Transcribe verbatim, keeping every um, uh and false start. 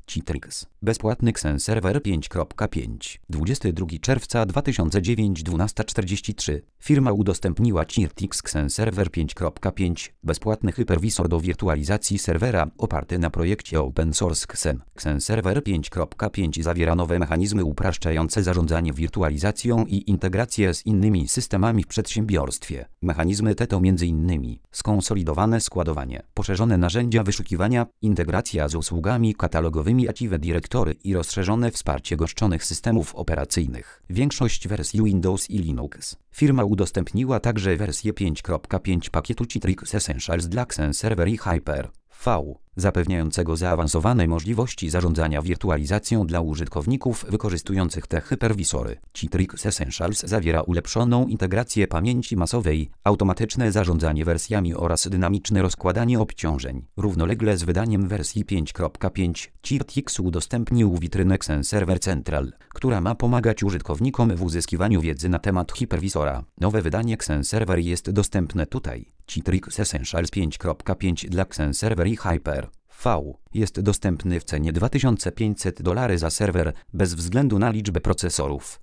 Citrix. Bezpłatny Xen-Server pięć kropka pięć. dwudziestego drugiego czerwca dwa tysiące dziewięć, dwunasta czterdzieści trzy. Firma udostępniła Citrix Xen-Server pięć kropka pięć. Bezpłatny hypervisor do wirtualizacji serwera oparty na projekcie open source Xen. Xen-Server pięć kropka pięć zawiera nowe mechanizmy upraszczające zarządzanie wirtualizacją i integrację z innymi systemami w przedsiębiorstwie. Mechanizmy te to m.in. skonsolidowane składowanie, poszerzone narzędzia wyszukiwania, integracja z usługami katalogowymi Active Directory i rozszerzone wsparcie goszczonych systemów operacyjnych. Większość wersji Windows i Linux. Firma udostępniła także wersję pięć kropka pięć pakietu Citrix Essentials dla Xen-Server i Hyper-V, zapewniającego zaawansowane możliwości zarządzania wirtualizacją dla użytkowników wykorzystujących te hyperwisory. Citrix Essentials zawiera ulepszoną integrację pamięci masowej, automatyczne zarządzanie wersjami oraz dynamiczne rozkładanie obciążeń. Równolegle z wydaniem wersji pięć kropka pięć, Citrix udostępnił witrynę Xen-Server Central, która ma pomagać użytkownikom w uzyskiwaniu wiedzy na temat hypervisora. Nowe wydanie Xen-Server jest dostępne tutaj. Citrix Essentials pięć kropka pięć dla Xen-Server i Hyper-V jest dostępny w cenie dwa tysiące pięćset dolarów za serwer, bez względu na liczbę procesorów.